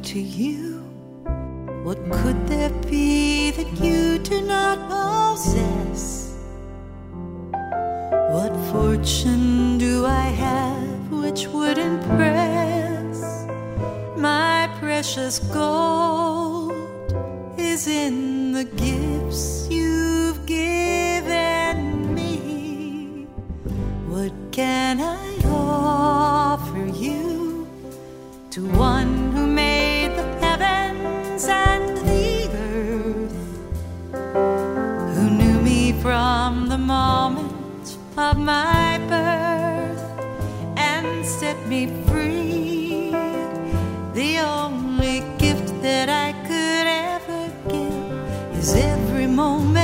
to you? What could there be that you do not possess? What fortune do I have which would impress? My precious gold is in the gifts you've given me. What can I offer you, to one who made the heavens and the earth, who knew me from the moment of my birth and set me free? The only gift that I could ever give is every moment